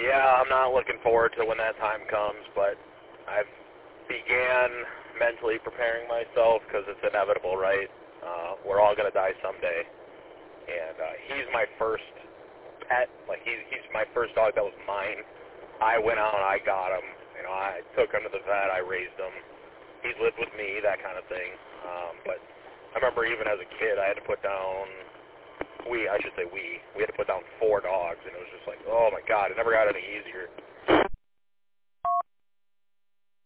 Yeah, I'm not looking forward to when that time comes, but I've began mentally preparing myself because it's inevitable, right? We're all going to die someday. And he's my first pet. Like, he's my first dog that was mine. I went out and I got him. You know, I took him to the vet. I raised him. He's lived with me, that kind of thing. But I remember even as a kid, I had to put down, we had to put down 4 dogs, and it was just like, oh my God, it never got any easier.